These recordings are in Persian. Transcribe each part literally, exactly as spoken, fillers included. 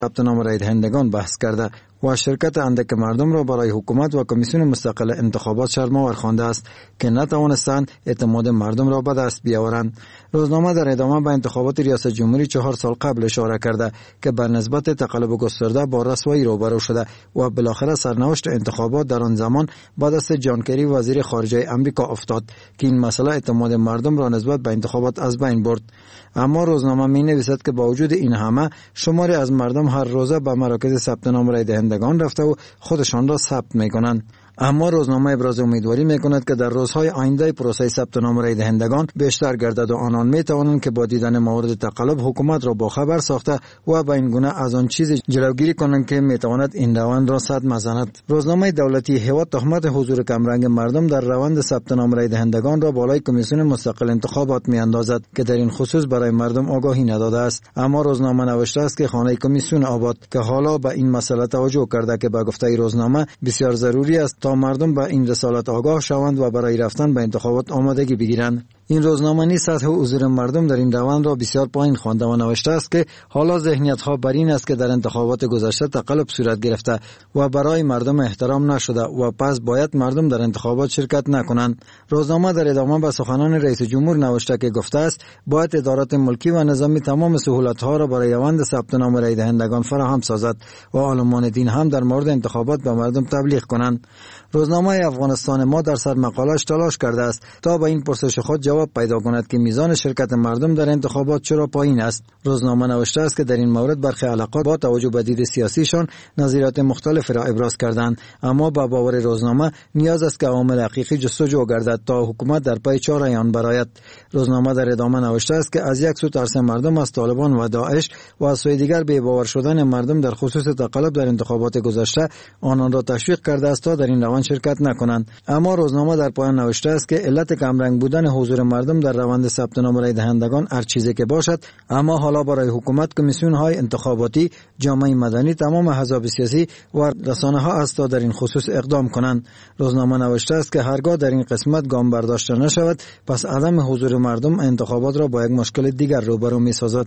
ثبت نام رای دهندگان بحث کرده و شرکت اندک مردم را برای حکومت و کمیسیون مستقل انتخابات شرم‌آور خوانده است که نتوانستند اعتماد مردم را به دست بیاورند. روزنامه در ادامه به انتخابات ریاست جمهوری چهار سال قبل اشاره کرده که بر نسبت تقلب گسترده با رسوایی روبرو شده و بالاخره سرنوشت انتخابات در آن زمان با دست جان کری وزیر خارجه آمریکا افتاد که این مسئله اعتماد مردم را نسبت به انتخابات از بین برد. اما روزنامه می نویسد که با وجود این همه شماری از مردم هر روزه به مراکز ثبت نام رای دهندگان رفته و خودشان را ثبت می کنند. اما روزنامه ابراز امیدواری می کند که در روزهای آینده پروسه ثبت نام رای دهندگان بیشتر گردد و آنان می توانند که با دیدن موارد تقلب حکومت را با خبر ساخته و به این گونه از آن چیز جلوگیری کنند که می تواند این روند را صدمه زند. روزنامه دولتی هوا تهمت حضور کمرنگ مردم در روند ثبت نام رای دهندگان را بالای کمیسیون مستقل انتخابات می اندازد که در این خصوص برای مردم آگاهی نداده است. اما روزنامه نوشته است که خانه کمیسیون آباد که حالا به این مسئله توجه کرده که به گفته روزنامه بسیار ضروری است تا مردم به این رسالت آگاه شوند و برای رفتن به انتخابات آمادگی بگیرند. این روزنامه نیز سطح حضور مردم در این روند را بسیار پایین خوانده و نوشته است که حالا ذهنیت ها بر این است که در انتخابات گذشته تقلب صورت گرفته و برای مردم احترام نشده و پس باید مردم در انتخابات شرکت نکنند. روزنامه در ادامه به سخنان رئیس جمهور نوشته که گفته است باید ادارات ملکی و نظامی تمام سهولت ها را برای روند ثبت نام رای دهندگان فراهم سازد و عالمان دین هم در مورد انتخابات به مردم تبلیغ کنند. روزنامه افغانستان ما در سر مقالش تلاش کرده است تا به این پرسش خود جواب پیدا کند که میزان شرکت مردم در انتخابات چرا پایین است. روزنامه نوشته است که در این مورد برخی علاقات با توجه به دید سیاسیشان نظریات مختلف را ابراز کردند، اما با باور روزنامه نیاز است که عوامل حقیقی جستجو گردد تا حکومت در پی چاره آن برآید. روزنامه در ادامه نوشته است که از یک سو ترس مردم از طالبان و داعش و از سوی دیگر بی باور شدن مردم در خصوص تقلب در انتخابات گذشته آنان را تشویق کرده است تا در این روند شرکت نکنند. اما روزنامه در پایان نوشته است که علت کمرنگ بودن حضور مردم در روند ثبت نام رای دهندگان هر چیزی که باشد، اما حالا برای حکومت کمیسیون های انتخاباتی، جامعه مدنی، تمام احزاب سیاسی و رسانه ها است تا در این خصوص اقدام کنند. روزنامه نوشته است که هرگاه در این قسمت گام برداشته نشود، پس عدم حضور مردم انتخابات را با یک مشکل دیگر روبرو می سازد.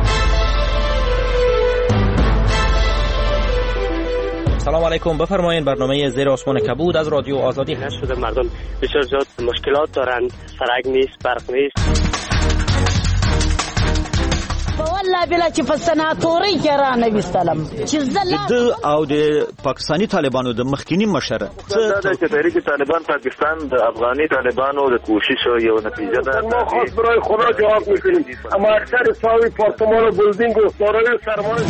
سلام علیکم، بفرمایید. برنامه زیر آسمان کبود از رادیو آزادی هست. شده مردم بسیار زیاد مشکلات دارند، سرک نیست، برق نیست. والله بلا چې په سناتوري کې را نه وستلم چې زله د او د پاکستانی طالبانو د مخکینی مشره دا چې تحریک طالبان پاکستان د افغاني طالبانو د کوشش یو نتیجه ده. ما خاص برای خدا جواب میکنیم، اما اکثر ساوی پارتمان و بلدینگ و دارای سرمایه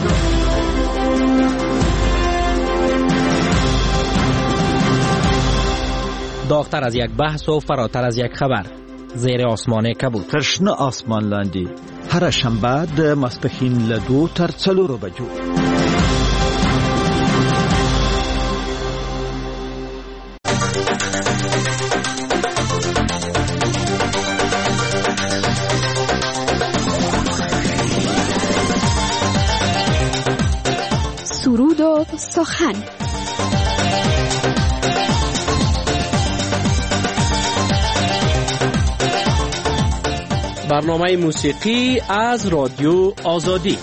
داغتر از یک بحث و فراتر از یک خبر. زیر آسمان کبود. ترشنه آسمان لاندی هر شنبه د ماسپښین له دو تر څلورو بجو. سرود و سخن. برنامه موسیقی از رادیو آزادی.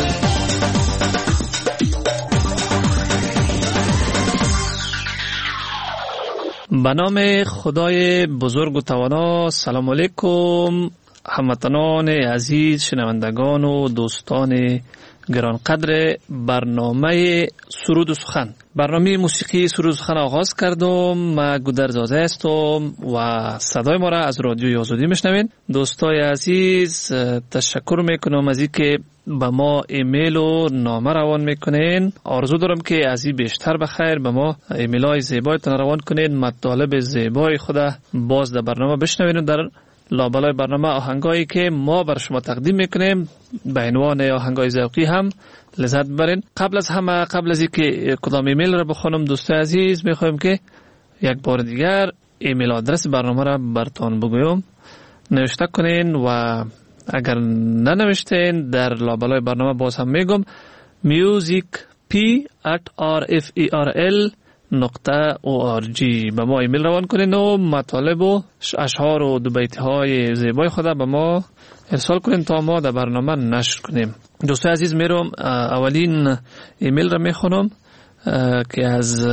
به نام خدای بزرگ و توانا. سلام علیکم هموطنان عزیز، شنوندگان و دوستان گرانقدر برنامه سرود و سخن. برنامه موسیقی سرود و سخن آغاز کردم. من گودرزاده هستم و صدای ما را از رادیوی آزادی میشنوین. دوستای عزیز، تشکر میکنم از اینکه به ما ایمیل و نامه روان میکنین. آرزو دارم که از این بیشتر بخیر به ما ایمیل های زیبایتان روان کنین، مطالب زیبای خود باز در برنامه بشنوین و در لابلای برنامه آهنگایی که ما بر شما تقدیم میکنیم به عنوان آهنگای ذوقی هم لذت ببرین. قبل از همه، قبل از اینکه کدام ایمیل را بخونم، دوستای عزیز میخوایم که یک بار دیگر ایمیل آدرس برنامه را براتون بگویم. نوشته کنین و اگر ننوشتین در لابلای برنامه باز هم میگم music p at r f e r l نقطه او آر جی به ما ایمیل روان کنین و مطالب و اشعار و دو بیت های زیبای خود به ما ارسال کنین تا ما در برنامه نشر کنیم. دوستای عزیز، میرم اولین ایمیل را میخونم که از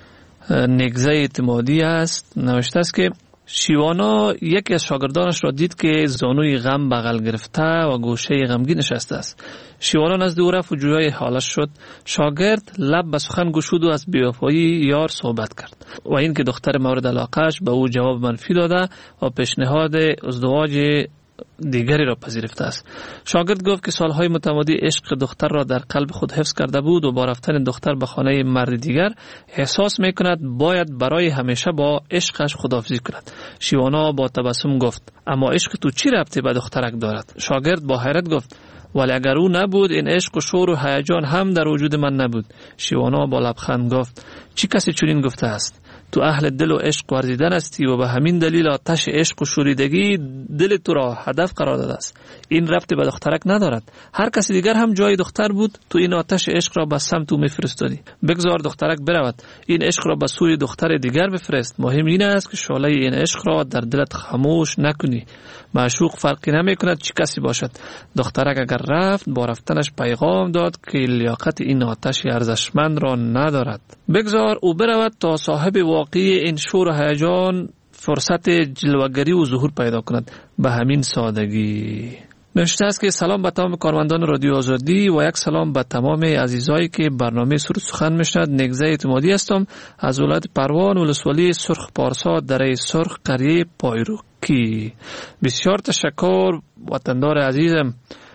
نگزه اعتمادی است. نوشته است که شیوانا یکی از شاگردانش را دید که زانوی غم بغل گرفته و گوشه غمگین نشسته است. شیوانا نزد او رفت و جویای حالش شد. شاگرد لب به سخن گشود و از بی‌وفایی یار صحبت کرد و این که دختر مورد علاقهش به او جواب منفی داده و پیشنهاد ازدواج دیگری را پذیرفته است. شاگرد گفت که سالهای متمادی عشق دختر را در قلب خود حفظ کرده بود و با رفتن دختر به خانه مرد دیگر احساس می کند باید برای همیشه با عشقش خداحافظی کند. شیوانا با تبسم گفت اما عشق تو چی ربطی به دخترک دارد؟ شاگرد با حیرت گفت ولی اگر او نبود این عشق و شور و هیجان هم در وجود من نبود. شیوانا با لبخند گفت چی کسی چنین گفته است؟ تو اهل دل و عشق ورزیدن هستی و به همین دلیل آتش عشق و شوریدگی دل تو را هدف قرار داده است. این ربطی به دخترک ندارد. هر کسی دیگر هم جای دختر بود، تو این آتش عشق را به سمت او میفرستادی. بگذار دخترک برود، این عشق را به سوی دختر دیگر بفرست. مهم این است که شعله این عشق را در دلت خاموش نکنی. معشوق فرقی نمی کند چی کسی باشد. دخترک اگر رفت، با رفتنش پیغام داد که لیاقت این آتش ارزشمند را ندارد. بگذار او برود تا صاحب واقعی این شور و هیجان فرصت جلوگری و ظهور پیدا کند. به همین سادگی. نوشته است که سلام به تمام کارمندان رادیو آزادی و یک سلام به تمام عزیزایی که برنامه سرود سخن میشنوند. نگزه اعتمادی هستم از ولایت پروان، ولسوالی سرخ پارسا، دره سرخ، قریه پایروکی. بسیار تشکر وطندار عزیزم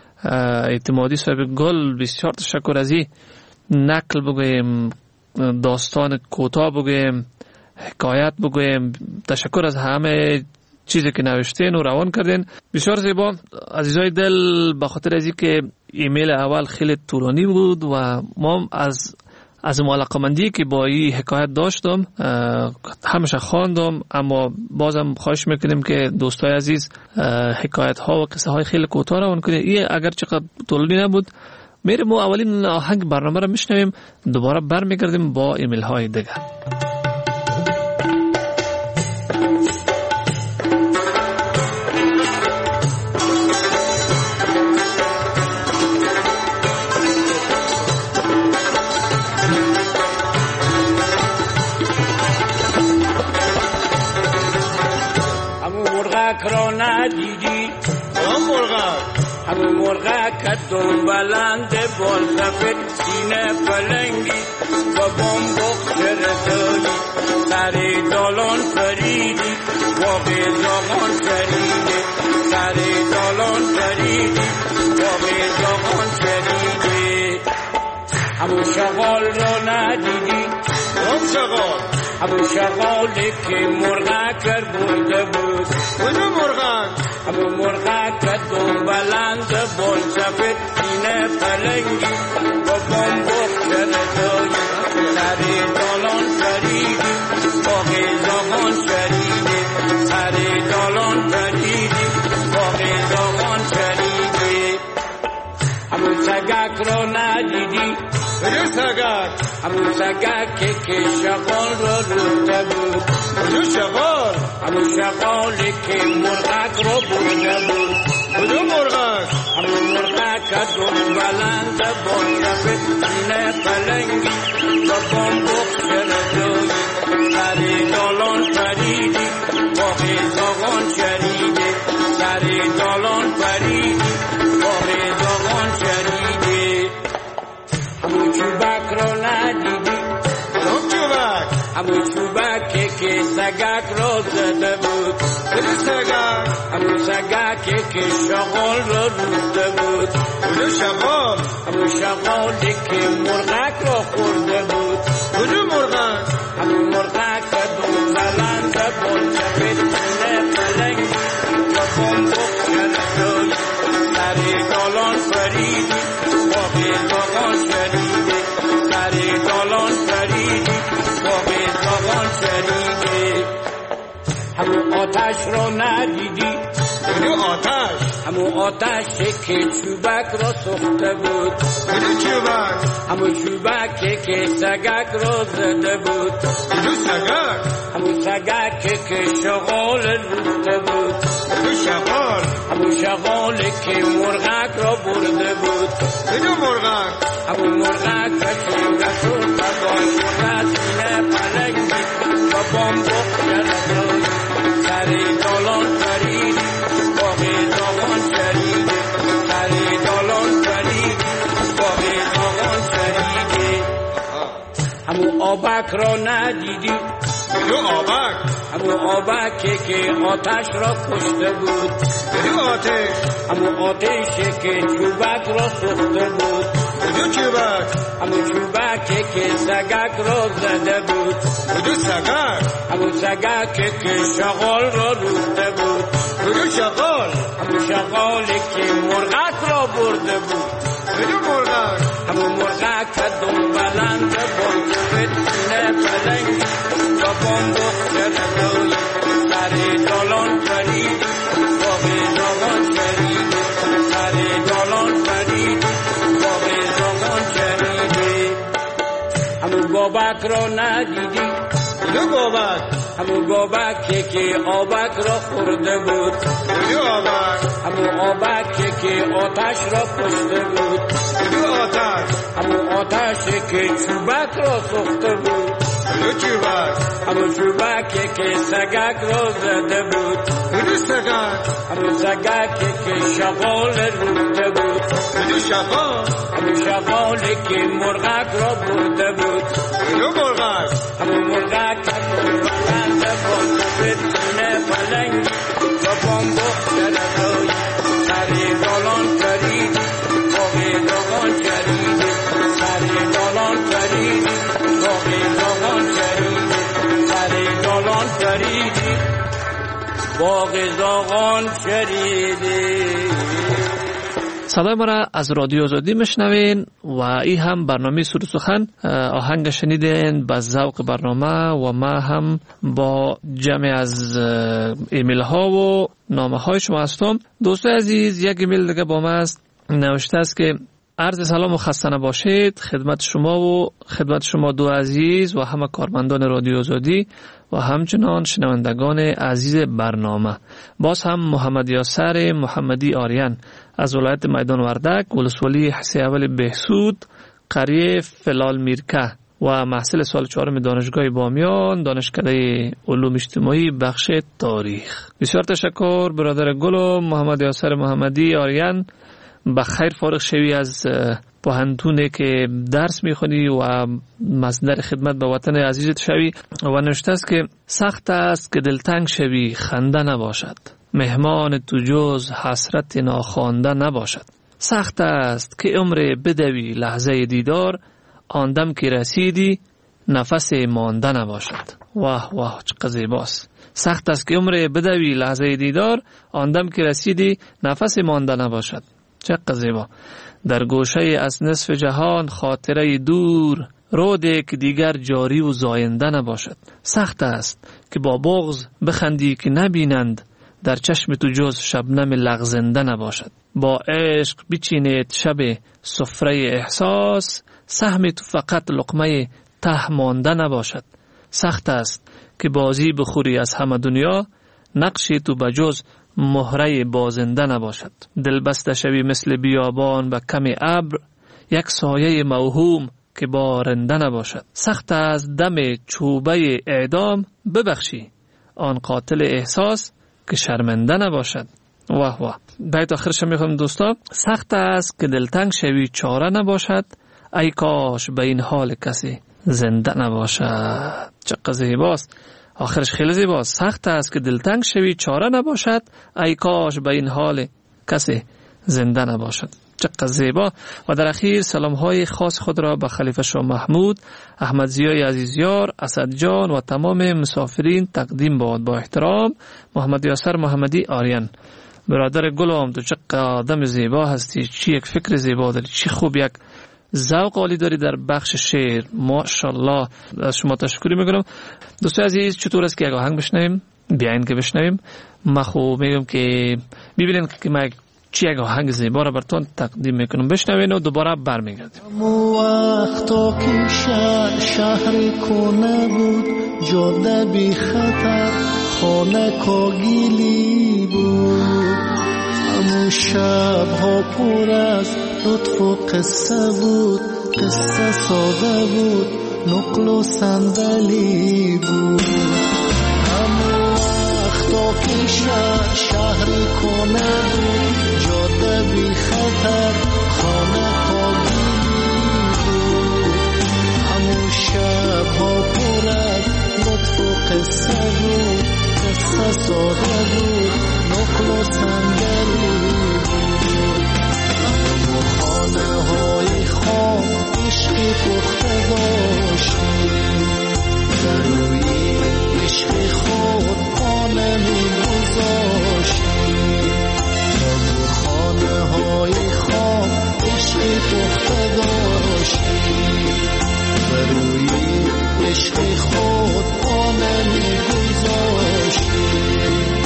اعتمادی صاحب گل. بسیار تشکر از این نقل بگویم، داستان کوتاه بگویم، حکایت بگویم. تشکر از همه چیزی که نوشتین و روان کردین. بسیار زیبا عزیزای دل. به خاطر از اینکه ایمیل اول خیلی طولانی بود و ما از از علاقه‌مندی که با این حکایت داشتم همیشه خواندم، اما بازم خواهش میکنیم که دوستای عزیز حکایت ها و قصه های خیلی کوتاه روان کنید. این اگر چقدر طولانی نبود. میریم و اولین آهنگ برنامه را میشنویم، دوباره برمیگردیم با ایمیل های دیگه. را ندیدی آن مرغا همون مرغا که دنبالند بال سفید سینه پلنگی و بمبخ شرطایی سری دالان پریدی واقع زاغان شریدی سری دالان پریدی واقع زاغان شریدی همون شغال را ندیدی آن شغال همون شغالی که مرغا کر برده بود. کجا مرغا؟ همون مرغا که دنبالند بال سفید سینه پلنگی و بمبخ شرطایی سری دالان پریدی واقع زاغان شریدی سری دالان پریدی واقع زاغان شریدی همون سگک را ندیدی؟ کجا سگک؟ همون سگکی که شغال را روده بود. کجا شغال؟ همون شغالی که مرغک را برده بود. کجا مرغک؟ همون مرغک که دنبالند بال سفید سینه پلنگی و بمبخ شرطایی سری دالان پریدی واقع زاغان شریدی سری دالان پریدی واقع زاغان شریدی همون چوبک را ندیدی؟ همون چوبک؟ همون چوبکی که سگک را زده بود. کجا سگک؟ همون سگکی که شغال را روده بود. کجا شغال؟ همون شغالی که مرغک را خورده بود. کجا مرغک؟ همون مرغک که دنبالند بال سفید سینه پلنگی و بمبخ شرطایی سری دالان پریدی واقع زاغان شریدی سری دالان پریدی واقع زاغان شریدی همون آتش را ندیدی؟ کجا آتش؟ همو آتش که چوبک را سوخته بود. کدوم چوبک؟ همو چوبک که سگک را زده بود. کدوم سگک؟ همو سگک که شغال روزده بود. کدوم شغال؟ همو شغال که مرغک را برده بود. کدوم مرغک؟ همو مرغک که رسول بابای رسینه پلنگی و بامبخ جلدوی سری دالان فرید باقی داغان شرید سری دالان فرید باقی داغان شرید. همو آبک را ندیدی؟ کدوم آبک؟ همو آبک که آتش را کشته بود. کدوم آتش؟ همو آتش که چوبک را سوخته بود. کدوم چوبک؟ همو چوبک که سگک را زده بود. کدوم سگک؟ همو سگک که شغال را روزده بود. کدوم شغال؟ همو شغال که مرغک را برده بود. کدوم مرغک؟ همو مرغک که دنبلند بانگوید سینه پلنگی و بامبخ جلدوی سری دالان فرید باقی داغان شرید سری دالان فرید باقی داغان شرید. همو گابک را ندیدی؟ کدوم گابک؟ همو گابک که آبک را خورده بود. کدوم آبک؟ همو آبک که آتش را کشته بود. کدوم آتش؟ همو آتش که چوبک را سوخته بود. کدوم چوبک؟ همو چوبک که سگک را زده بود. کدوم سگک؟ همو سگک که شغال روزده بود. کدوم شغال؟ همو شغال که مرغک را برده بود. کدوم مرغک؟ همو مرغک که بلند بانگوید سینه پلنگی و بامبخ جلدوی سری دالان فرید باقی داغان شرید سری دالان فرید باقی داغان شرید سری دالان فرید باقی داغان شرید. صدای ما را از رادیو آزادی میشنوین و این هم برنامه سور سخن. آهنگ شنیدین با ذوق برنامه و ما هم با جمع از ایمیل ها و نامه های شما هستم. دوستای عزیز، یک ایمیل دیگه با ما است، نوشته است که عرض سلام و خسته نباشید خدمت شما و خدمت شما دو عزیز و همه کارمندان رادیو آزادی و همچنان شنوندگان عزیز برنامه. باز هم محمد یاسر محمدی آریان از ولایت میدان وردک، ولسوالی حسی اول بهسود، قریه فلال میرکه و محصل سال چهارم دانشگاه بامیان، دانشکده علوم اجتماعی بخش تاریخ. بسیار تشکر برادر گل محمد یاسر محمدی آریان. بخیر فارغ شوی از پوهنتونه که درس میخونی و مصدر خدمت به وطن عزیزت شوی. و نوشته است که سخت است که دلتنگ شوی خنده نباشد، مهمان تو جز حسرت ناخوانده نباشد. سخت است که عمر بدوی لحظه دیدار، آندم که رسیدی نفس مانده نباشد. واه واه چقدر زیباست. سخت است که عمر بدوی لحظه دیدار، آندم که رسیدی نفس مانده نباشد. چقدر زیبا. در گوشه از نصف جهان خاطره دور، روده که دیگر جاری و زاینده نباشد. سخت است که با بغض بخندی که نبینند، در چشم تو جز شبنم لغزنده نباشد. با عشق بچینید شب سفره احساس، سهم تو فقط لقمه ته مانده نباشد. سخت است که بازی بخوری از همه دنیا، نقشی تو بجز مهره بازنده نباشد. دل بسته شوی مثل بیابان و کم ابر، یک سایه موهوم که بارنده نباشد. سخت از دم چوبه اعدام ببخشی آن قاتل احساس که شرمنده نباشد. واه واه. بیت آخرش میخوام دوستا. سخت است که دلتنگ شوی چاره نباشد، ای کاش به این حال کسی زنده نباشد. چقدر زیباست. آخرش خیلی زیباست. سخت است که دلتنگ شوی چاره نباشد، ای کاش به این حال کسی زنده نباشد. چقدر زیبا. و در اخیر سلام های خاص خود را به خلیفه شاه محمود، احمد ضیای عزیزیار، اسد جان و تمام مسافرین تقدیم باد. با احترام محمد یاسر محمدی آریان. برادر گلم، تو چقدر آدم زیبا هستی، چی یک فکر زیبا داری، چی خوب یک ذوق عالی داری در بخش شعر. ماشاءالله. از شما تشکری میکنم. دوستان عزیز، چطور است که یک آهنگ بشنویم؟ بیاین که بشنویم. ما خوب میگم که ببینید که ما چی یک آهنگ زیبا را براتون تقدیم میکنم، بشنوین و دوباره برمیگردیم. مو وقتا که شهر شهر کنه بود، جاده بی خطر خانه کاگیلی بود. امو شب ها پر از لطف و قصه بود، قصه ساده بود، نقل و صندلی بود. امو وقتا که شهر شهر کنه بود، جاده بی خطر خانه کاگیلی بود. امو شب ها پر از لطف و قصه بود، قصه ساده بود، نقل و صندلی بود. امو خانه های خام عشقی پخته داشتیم، در روی عشق خود خانه می گذاشتیم. امو خانه های خام عشقی پخته داشتیم، در روی عشق خود خانه می گذاشتیم.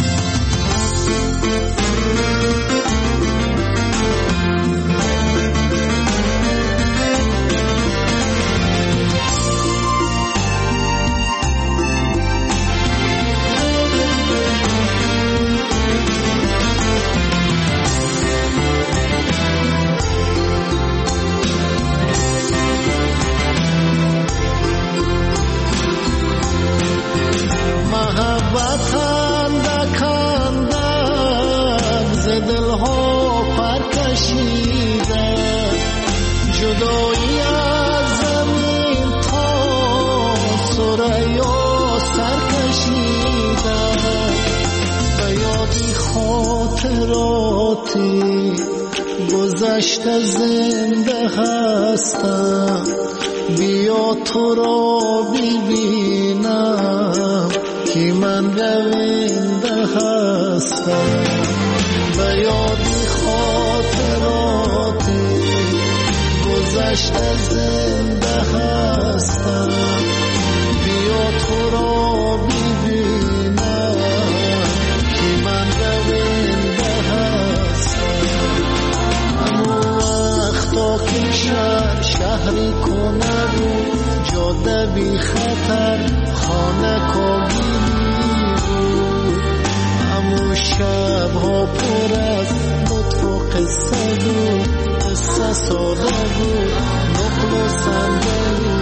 جدایی از زمین تا ثریا سر کشیده، به یادی خاطراتی گذشته زنده هستم. بیا تو را ببینم که من رونده هستم. به یادی خاطراتی گذشته زنده هستم. بیا تو را ببینم که من رونده هستم. امو وقتا که شهر شهری کنه بود، جاده بی خطر خانه کاگیلی بود. امو شب ها پر از لطف و قصه بود، قصه ساده بود، نقل و صندلی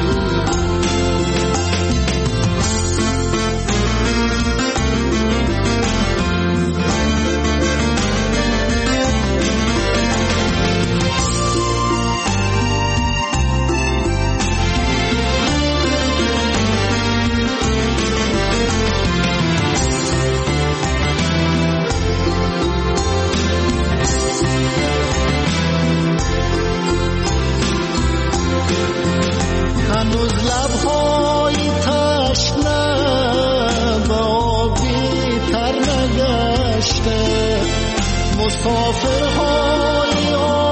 هنوز لبهای تشنه به آبی تر نگشته، مسافرهای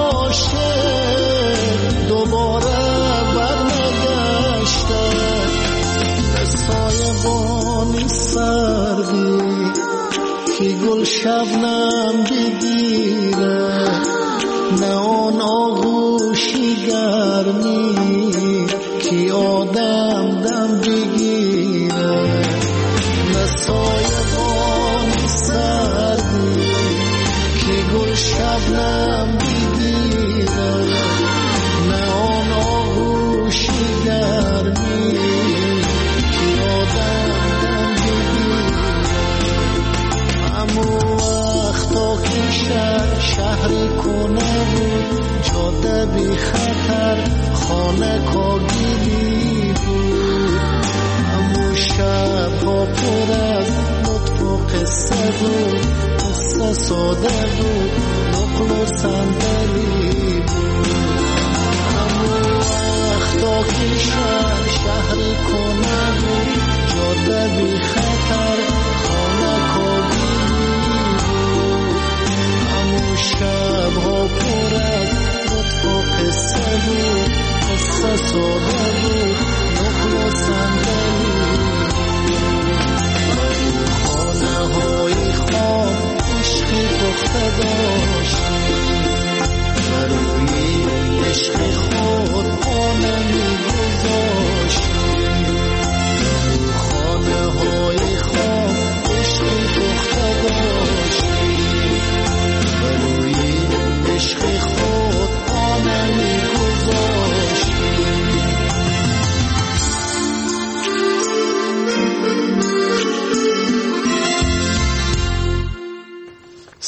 عاشق دوباره برنگشته. به سایبانی سردی که گل شبنم بگیره، نه آن آغوشی گرمی که آدم دم بگیره. نه سایبانی سردی که گل شبنم بگیره، نه آن آغوشی گرمی که آدم دم بگیره. امو وقتا که شهر شهری کنه بود، جاده بی خطر خانه کاگیلی بود. امو شب ها پر از لطف و قصه بود، قصه ساده بود، نقل و صندلی بود. امو وقتا که شهر شهری کنه بود، جاده بی خطر خانه کاگیلی بود. امو شب ها پر از لطف و قصه بود، قصه ساده بود، نقل و صندلی. خانه های خام عشقی پخته داشت،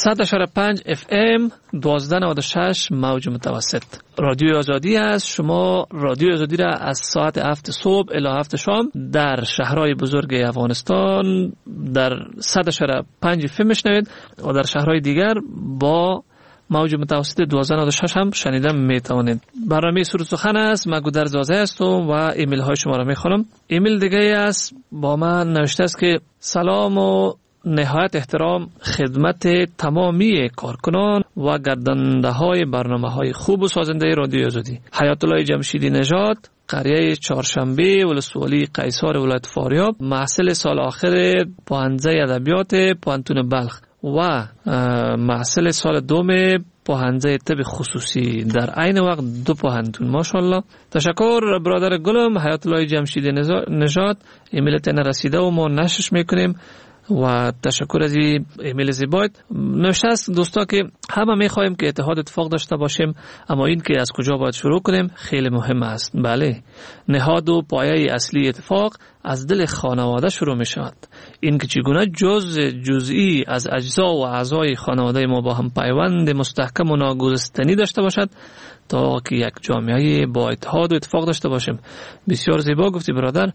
صد و پنج اف ام دوازده نود و شش موج متوسط. رادیو آزادی است. شما رادیو آزادی را از ساعت هفت صبح الی هفت شام در شهرهای بزرگ افغانستان در صد و پنج اف ام میشنوید و در شهرهای دیگر با موج متوسط دوازده نود و شش هم شنیده میتوانید. برنامه سر و سخن است. من گودرز زازه هستم و ایمیل های شما را میخوانم. ایمیل دیگه است با من نوشته است که سلام و نهایت احترام خدمت تمامی کارکنان و گردنده های برنامه های خوب و سازنده رادیو آزادی. حیات الله جمشیدی نژاد، قریه چهارشنبه، ولسوالی قیصر، ولایت فاریاب، محصل سال آخر پوهنځی ادبیات پوهنتون بلخ و محصل سال دوم پوهنځی طب خصوصی در عین وقت دو پوهنتون. ماشاءالله. تشکر برادر گلم حیات الله جمشیدی نژاد. ایمیلت نرسیده و ما نشرش میکنیم و تشکر از این ایمیل زیبایت. نوشته است دوستا که همه میخوایم که اتحاد اتفاق داشته باشیم، اما این که از کجا باید شروع کنیم خیلی مهم است. بله، نهاد و پایه اصلی اتفاق از دل خانواده شروع می شود. این که چگونه جز جزئی از اجزا و اعضای خانواده ما با هم پیوند مستحکم و ناگسستنی داشته باشد تا که یک جامعه با اتحاد و اتفاق داشته باشیم. بسیار زیبا گفتی برادر.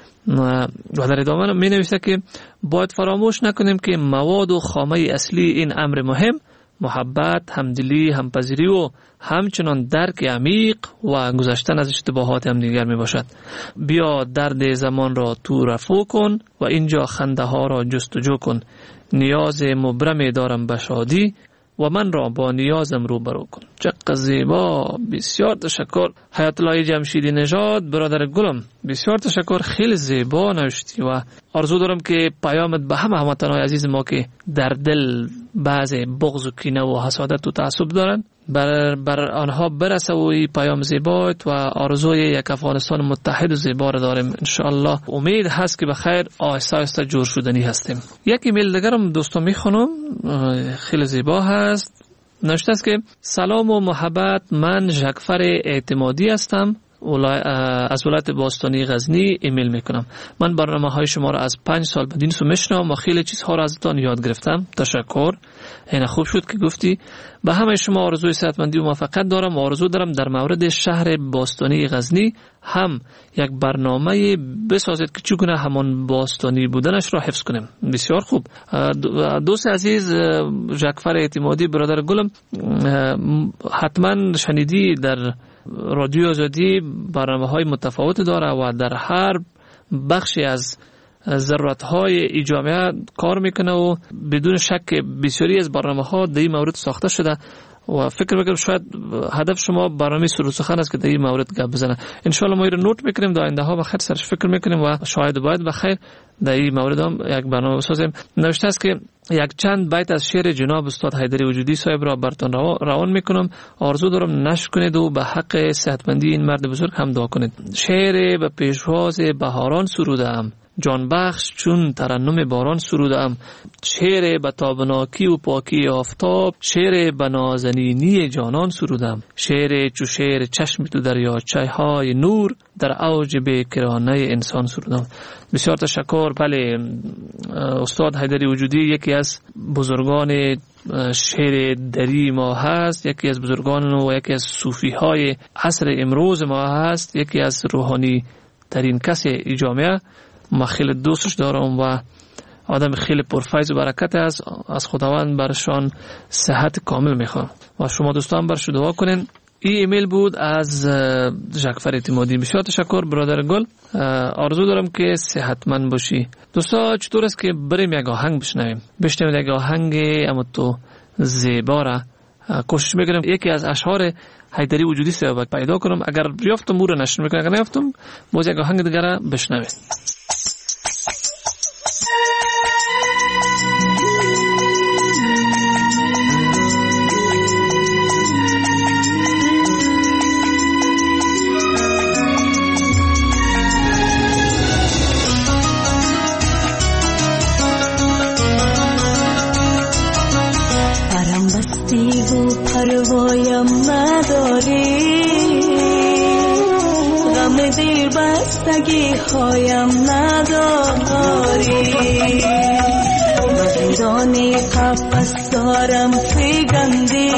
و در ادامه می نویسه که باید فراموش نکنیم که مواد و خامه اصلی این امر مهم محبت، همدلی، همپذیری و همچنان درک عمیق و گذشتن از اشتباهات همدیگر می باشد. بیا درد زمان را تو رفو کن و اینجا خنده ها را جستجو کن. نیاز مبرم دارم به شادی و من را با نیازم روبرو کن. چقدر زیبا. بسیار تشکر حیات الله جمشیدی نژاد برادر گلم. بسیار تشکر. خیلی زیبا نوشتی و آرزو دارم که پیامت به همه هموطنان عزیز ما که در دل بعض بغض و کینه و حسادت و تعصب دارن بر, بر آنها برسه و این پیام زیبایت و آرزوی یک افغانستان متحد و زیبا را داریم. انشاءالله امید هست که بخیر آهسته آهسته جور شدنی هستیم. یک ایمیل دیگرم دوستان میخونم، خیلی زیبا هست. نوشته است که سلام و محبت، من ژکفر اعتمادی هستم از ولایت باستانی غزنی ایمیل میکنم. من برنامه های شما را از پنج سال بدین سو میشنوم و خیلی چیزها را ازتان یاد گرفتم. تشکر. این خوب شد که گفتی. به همه شما آرزوی صحتمندی و موفقیت دارم و آرزو دارم در مورد شهر باستانی غزنی هم یک برنامه بسازید که چگونه همان باستانی بودنش را حفظ کنیم. بسیار خوب. دوست عزیز ژکفر اعتمادی برادر گلم، حتما شنیدی در رادیو آزادی برنامه های متفاوت داره و در هر بخشی از ضرورت های ای جامعه کار میکنه و بدون شک بسیاری از برنامه ها در این مورد ساخته شده و فکر میکنم شاید هدف شما برنامه سر و سخن است که در این مورد گپ بزنه. ان شاء الله ما رو نوت میکنیم، در آینده ها بخیر سرش فکر میکنیم و شاید باید بخیر در این مورد هم یک برنامه بسازیم. نوشته است که یک چند بیت از شعر جناب استاد حیدری وجودی صاحب را براتون روان میکنم. آرزو دارم نشر کنید و به حق صحتمندی این مرد بزرگ هم دعا کنید. شعر به پیشواز بهاران سرودم، جان بخش چون ترنم باران سرودم. شعر به تابناکی و پاکی آفتاب، شعر به نازنینی جانان سرودم. شعر چو شعر چشم تو دریاچه های نور، در اوج بیکرانه انسان سرودم. بسیار تشکر. بله، استاد حیدری وجودی یکی از بزرگان شعر دری ما هست، یکی از بزرگان و یکی از صوفی های عصر امروز ما هست، یکی از روحانی ترین کسی ای جامعه. ما خیلی دوستش دارم و آدم خیلی پرفیض و برکت است. از خداوند برشان صحت کامل میخوام و شما دوستان برش دعا کنین. این ایمیل بود از ژکفر اعتمادی. بسیار تشکر برادر گل. آرزو دارم که صحتمند باشی. دوستا چطور است که بریم یک آهنگ بشنویم بشنویم یک آهنگ اما تو زیبا را کوشش میکنم یکی از اشعار حیدری وجودی صاحب پیدا کنم. اگر یافتم او رو نشر میکنم، اگر نیافتم باز یک آهنگ دیگر را بشنویم. پروایم نداری، غم دیر بستگی هایم نداری. و زندان قفس دارم فگنده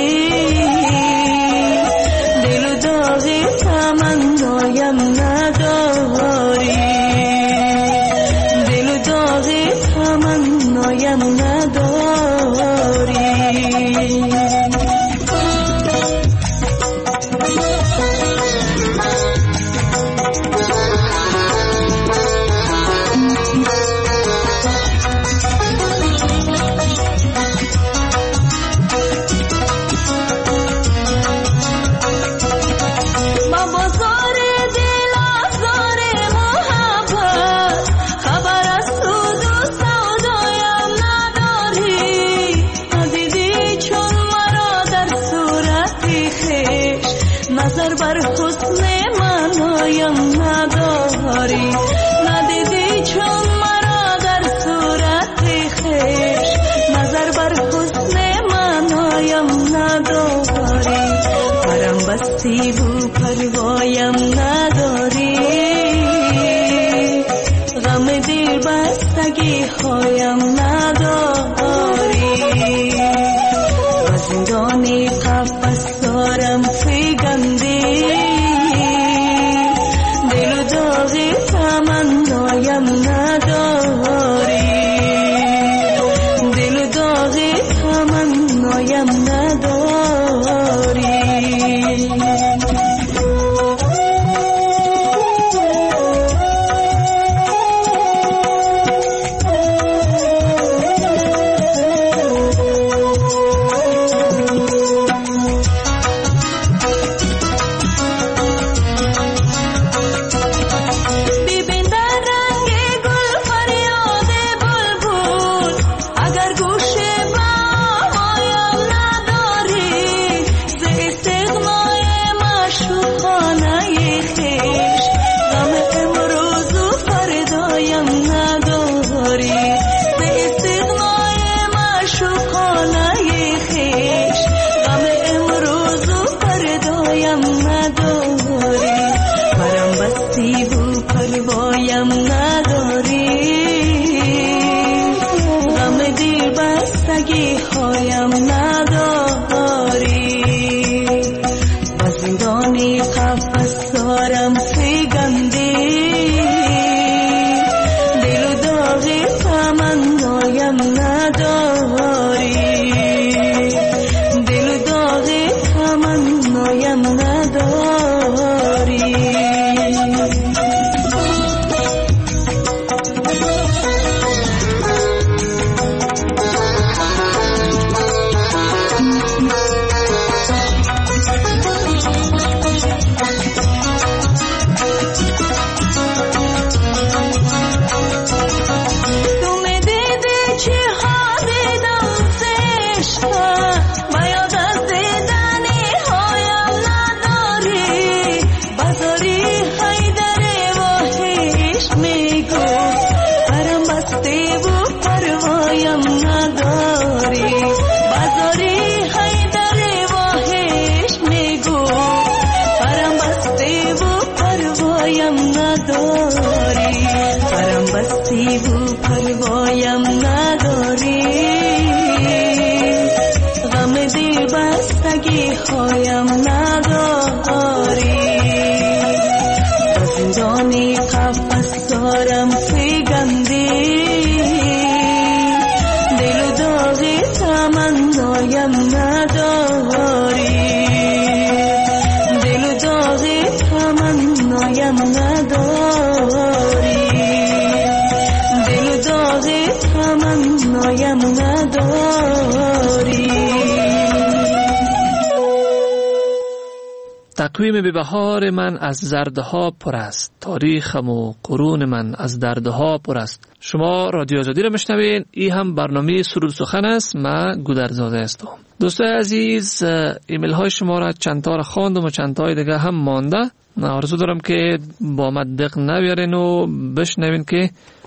دل و داغ تمنایم نداری دل و داغ تمنایم نداری سیبو پروایم نداری غم دل بستگی هایم نداری و زندان قفس دارم فگنده دل و داغ تمنایم نداری دل و داغ تمنایم نداری تقویم به بهار من از زردها پر است، تاریخم و قرون من از دردها پر است. شما رادیو آزادی را میشنوین. این هم برنامه سرود سخن است. من گودرزاده هستم. دوستای عزیز، ایمیل های شما را چند تا را خواندم و چند تا دیگه هم مانده. آرزو دارم که با ما دق نبیارین و بشنوین که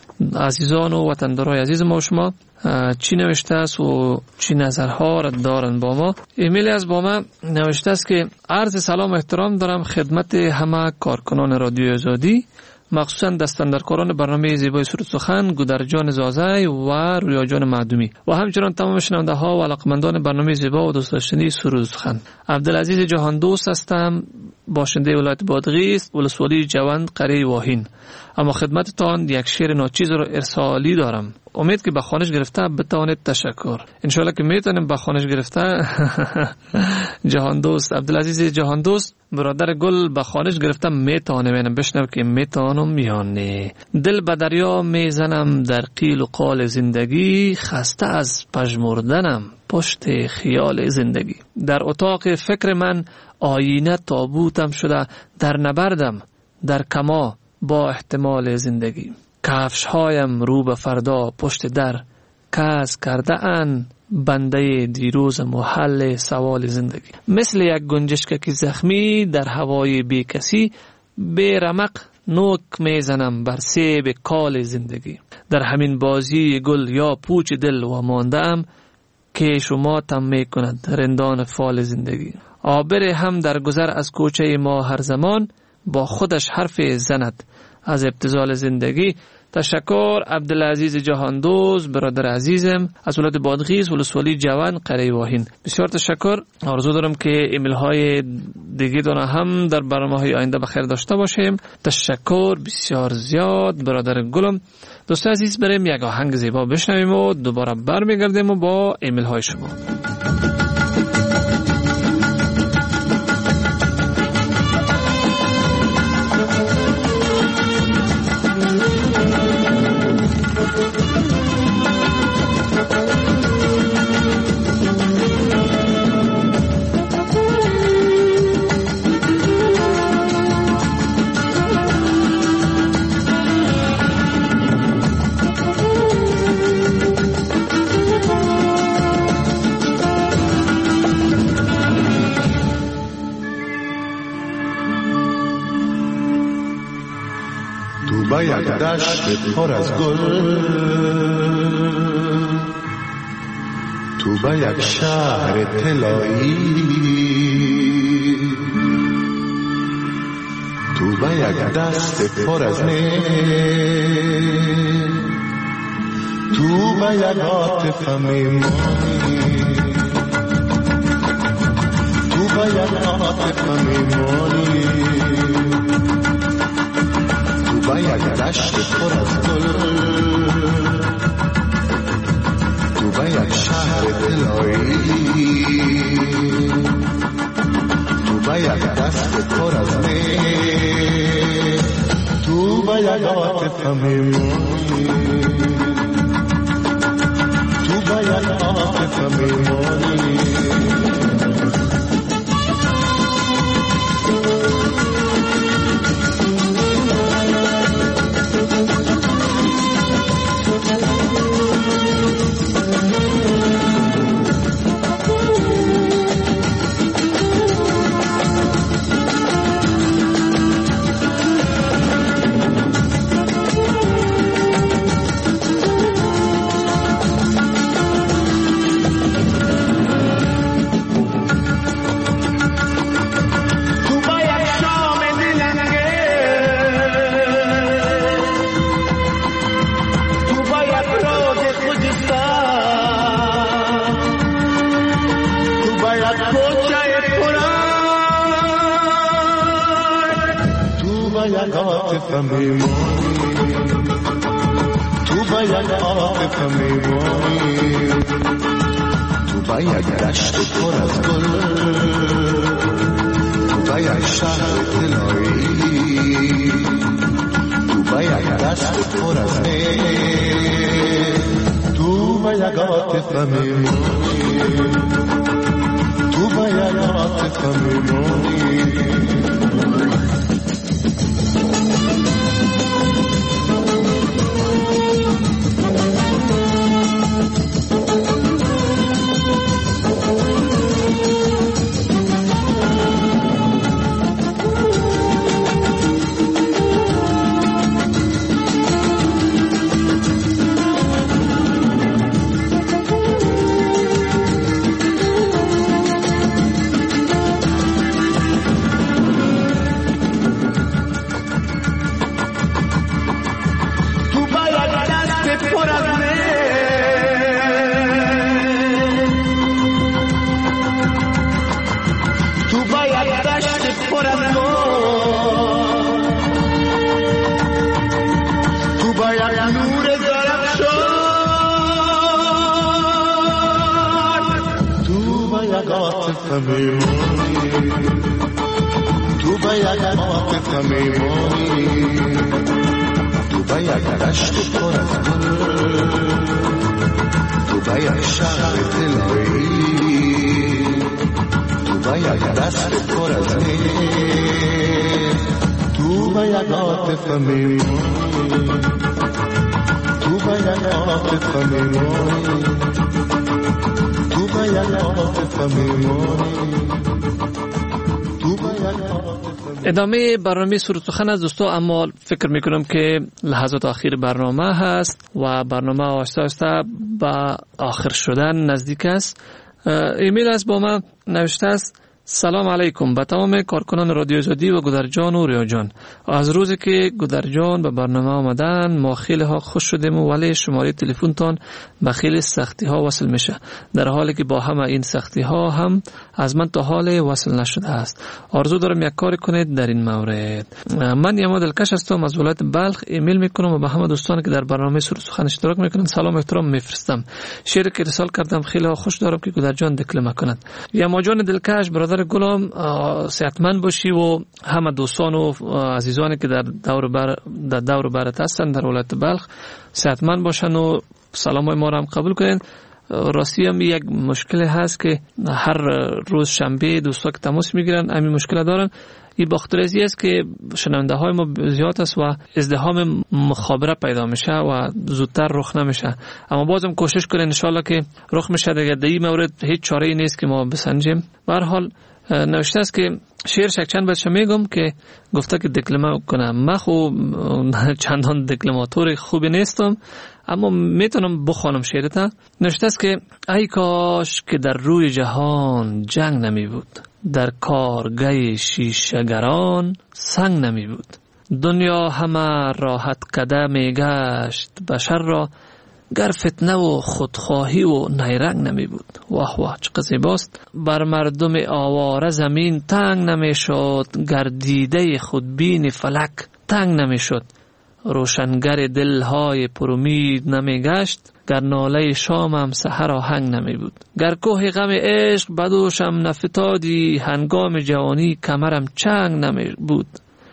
عزیزان و وطندارای عزیز ما و شما چی نوشته است و چی نظرها را دارن با ما. ایمیل از با ما نوشته است که عرض سلام و احترام دارم خدمت همه کارکنان رادیو آزادی مخصوصا دستاندرکاران برنامه زیبای سرود سخن گودرجان زازی و رویا جان معدومی و همچنان تمام شنونده ها و علاقمندان برنامه زیبا و دوست داشتنی سرود سخن. عبدالعزیز جهان دوست هستم، باشنده ولایت بادغیس، ولسوالی جوند، قریه واهین. اما خدمتتان یک شعر ناچیز را ارسالی دارم. امید که به خوانش گرفته بتوانید تشکر. انشالله که میتونیم به خوانش گرفته. جهان دوست عبدالعزیز جهان دوست برادر گل به خوانش گرفته میتونه منم بشنو که میتونم میانه. دل به دریا میزنم در قیل و قال زندگی، خسته از پژمردنم پشت خیال زندگی. در اتاق فکر من آینه تابوتم شده، در نبردم در کما با احتمال زندگی. کفش هایم رو به فردا پشت در، کس کرده ان بنده دیروز محل سوال زندگی. مثل یک گنجشک زخمی در هوای بی کسی، بی رمق نوک میزنم بر سیب کال زندگی. در همین بازی گل یا پوچ دل و ماندم، که شما تم میکند رندان فال زندگی. آبر هم در گذر از کوچه ما هر زمان، با خودش حرف زند از ابتذال زندگی. تشکر عبدالعزیز جهاندوز برادر عزیزم از ولایت بادغیس، ولسوالی جوان، قریه واهین. بسیار تشکر. آرزو دارم که ایمیل های دیگه دونه هم در برنامه های آینده بخیر داشته باشیم. تشکر بسیار زیاد برادر گلم. دوست عزیز بریم یک آهنگ زیبا بشنویم و دوباره برمیگردیم و با ایمیل های شما. با یک دشت پر از گل، تو با یک شهر طلایی، تو با یک دست پر از نی، تو با یک عاطفه میمانی، تو با یک عاطفه میمانی، با یک دشت پر از گل، تو با یک شهر طلایی، تو با یک دست پر از می، تو با یک عاطفه میمانی، تو با یک عاطفه میمانی. میمونی، تو به یک عاطفه میمونی، تو به یک دشت پر از گل، تو به یک شهر دلبری، تو به یک دست پر از نیل، تو به یک عاطفه میمونی، تو به یک عاطفه میمونی، تو به یک عاطفه میمونی. ادامه برنامه سرود سخن از دوستو، اما فکر میکنم که لحظات آخر برنامه هست و برنامه آهسته آهسته به آخر شدن نزدیک است. ایمیل از با من نوشته است: سلام علیکم به تمام کارکنان رادیو آزادی و گودرجان و ریاجان. از روزی که گودرجان به برنامه آمدن ما خیلی ها خوش شدیم، ولی شماره تلفن تان به خیلی سختی ها وصل میشه، در حالی که با همه این سختی ها هم از من تا حال وصل نشده است. آرزو دارم یک کار کنید در این مورد. من یما دلکش هستم از ولایت بلخ. ایمیل میکنم و به همه دوستانی که در برنامه سرود سخن اشتراک میکنن سلام احترام میفرستم. شعری که ارسال کردم خیلی ها خوش دارم که گودرجان دکلمه کند. یما جان دلکش برادر گلم، صحتمند باشی و همه دوستان و عزیزانی که در دور بر در دور برت هستند در ولایت بلخ صحتمند باشن و سلامای ما را هم قبول کنین. راستی هم یک مشکل هست که هر روز شنبه دوستا که تماس میگیرن همین مشکل دارن. این باخترزی است که شنونده های ما زیاد است و ازدحام مخابره پیدا میشه و زودتر رخ نمیشه، اما بازم کوشش کنین ان شاء الله که رخ میشه. دیگه در این مورد هیچ چاره ای نیست که ما بسنجیم. به هر حال نوشته است که شعر شک چند بچه میگم که گفته که دکلمه کنم. من خو چندان دکلماتور خوبی نیستم، اما میتونم بخوانم شعرتا. نوشته است که ای کاش که در روی جهان جنگ نمی بود، در کارگاه شیشه‌گران سنگ نمی بود. دنیا همه راحت کده می گشت، بشر را گر فتنه و خودخواهی و نیرنگ نمی بود. واه واه چقدر زیباست. بر مردم آواره زمین تنگ نمی شد، گر دیده خودبین فلک تنگ نمی شد. روشنگر دلهای پرامید نمی گشت، گر ناله شامم سحر آهنگ نمی بود. گر کوه غم عشق بدوشم نفتادی، هنگام جوانی کمرم چنگ نمی بود.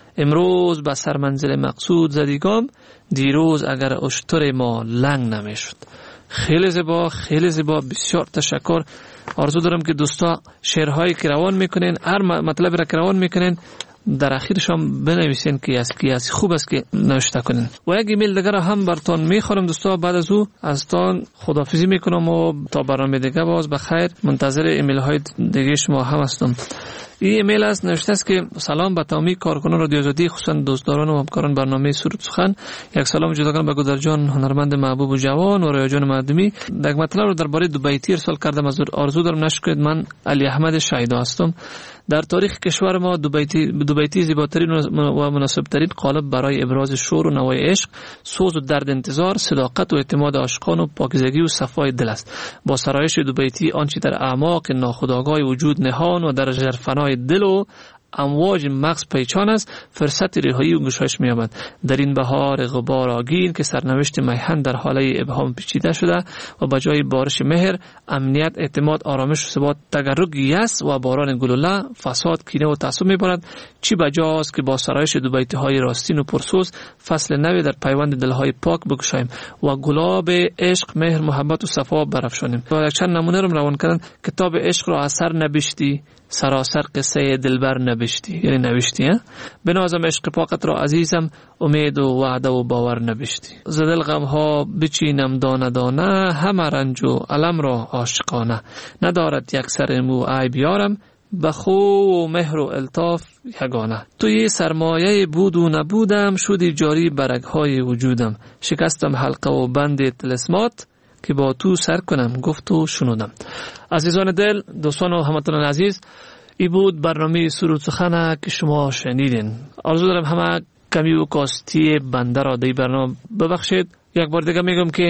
امروز به سر منزل مقصود زدیگام، دیروز اگر اشتر ما لنگ نمی شد. خیلی زیبا، خیلی زیبا، بسیار تشکر. آرزو دارم که دوستا شعرهایی که روان میکنین، هر مطلب را که روان میکنین در اخیرش هم بنویسین که از کی از خوب است که نوشته کنین. و یک ایمیل دیگر هم براتون میخورم دوستا. بعد از او از تان خداحافظی میکنم و تا برنامه دیگه باز بخیر منتظر ایمیل های دیگه شما هم هستم. این ایمیل است، نوشته است که سلام به تمامی کارکنان رادیو آزادی، خصوصا دوستداران و همکاران برنامه سرود سخن. یک سلام جداگانه به گودرجان هنرمند محبوب و جوان و ریاجان مردمی. یک مطلب رو درباره دوبیتی ارسال کردم. از آرزو دارم نشر کنید. من علی احمد شایدا هستم. در تاریخ کشور ما دوبیتی دوبیتی زیباترین و مناسبترین قالب برای ابراز شور و نوای عشق، سوز و درد انتظار، صداقت و اعتماد عاشقان و پاکیزگی و صفای دل است. با سرایش دوبیتی آنچه در اعماق ناخودآگاه وجود نهان و در ژرفنای دل و امواج مغز پیچان است، فرصت رهایی و گشایش می‌یابد. در این بهار غبار آگین که سرنوشت میهن در حاله ابهام پیچیده شده و به جای بارش مهر، امنیت، اعتماد، آرامش و ثبات تگرگ یأس و باران گلوله، فساد، کینه و تعصب می‌بارد. چی بجاست که با سرایش دوبیتی‌های راستین و پرسوز فصل نوی در پیوند دل‌های پاک بگشاییم و گلاب عشق، مهر، محبت و صفا برافشانیم. و یک چند نمونه رو روان کردن. کتاب عشق را اثر نبشتی، سراسر قصه دلبر نبشتی، یعنی نوشتی. بنازم عشق پاکت را عزیزم، امید و وعده و باور نبشتی. زدل غم ها بچینم دانه دانه، همه رنج و علم را عاشقانه. ندارد یک سر مو ای بیارم، بخو و مهر و الطاف یگانه. توی سرمایه بود و نبودم، شدی جاری برگ های وجودم. شکستم حلقه و بند طلسمات، که با تو سر کنم گفت و شنودم. عزیزان دل، دوستان و هموطنان عزیز، ای بود برنامه سرود سخن که شما شنیدین. آرزو دارم همه کمی و کاستی بنده را در برنامه ببخشید. یک بار دیگه میگم که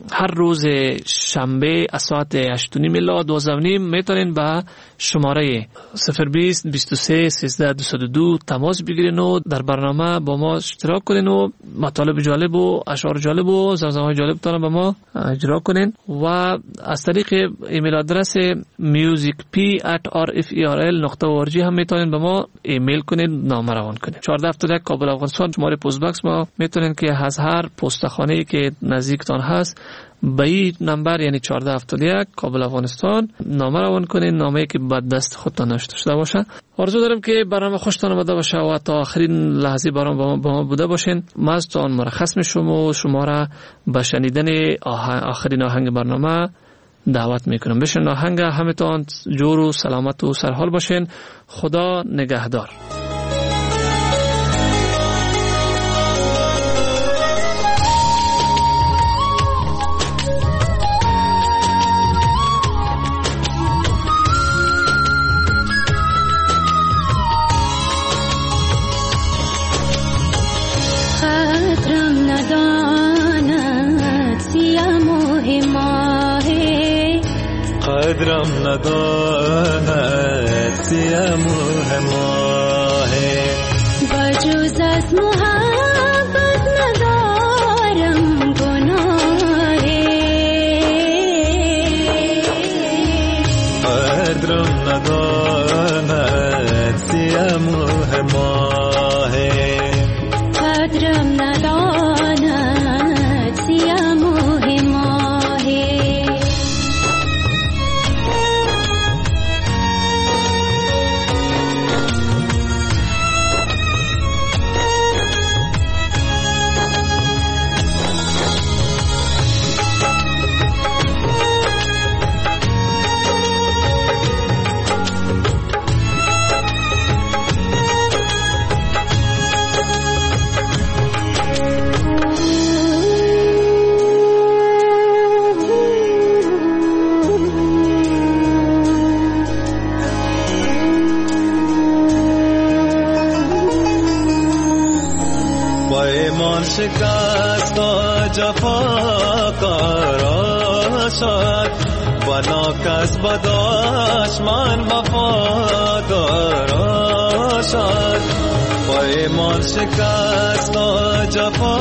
هر روز شنبه از ساعت هشت و نیم الی دوازده و نیم میتونین به شماره صفر بیست بیست و سه سیزده دویست و دو تماس بگیرین و در برنامه با ما اشتراک کنین و مطالب جالب و اشعار جالب و زمزمه‌های جالب تان با ما اجرا کنین و از طریق ایمیل آدرس musicp at r f e r l نقطه o r g هم میتونین به ما ایمیل کنین، نامه روان کنین. چهارده هفتاد و یک کابل افغانستان شماره پست باکس ما میتونین که از هر پستخانه‌ای که نزدیکتان هست به این نمبر یعنی چهارده هفتاد و یک کابل افغانستان نامه روان کنین، نامه‌ای که بعد دست خودتان نوشته شده باشه. آرزو دارم که برنامه خوشتان آمده باشه و تا آخرین لحظه برنامه با ما بوده باشین. ما از تان مرخص میشم و شما را به شنیدن آخرین آهنگ برنامه دعوت میکنم. بشین آهنگ همتان جور و سلامت و سرحال باشین. خدا نگهدار. قدرم نداند سیم و هماه بجوز از محبت ندارم گناه قدرم نداند سیم و هماه قدرم نداند سیم و هماه شکست و جفا کارا شد بنا کس بداش من وفادارا شد پیمان شکست و جفا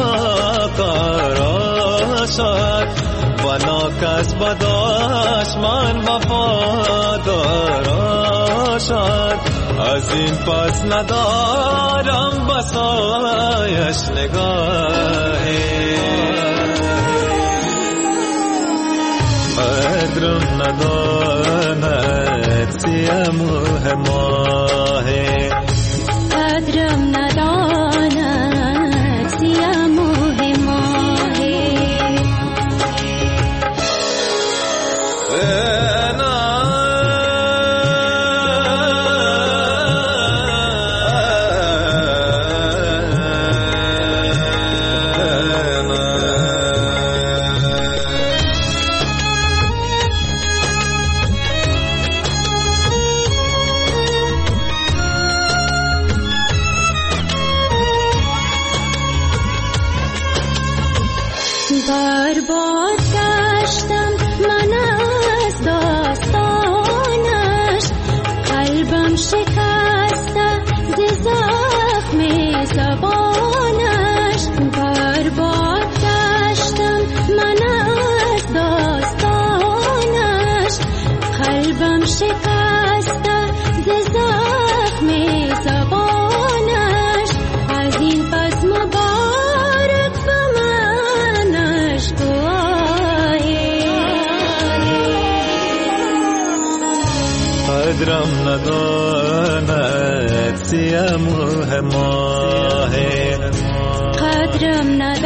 کارا شد بنا کس بداش من وفادارا شد از این پس ندارم بسایش نگاهی قدرم نداند سیم و هماهی قدرم نداند سیم و هماهی قدرم نداند سیم و هماهی قدرم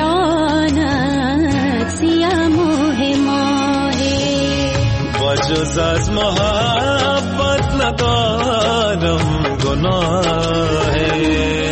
نداند سیم و هماهی با جز از محبت ندارم گناهی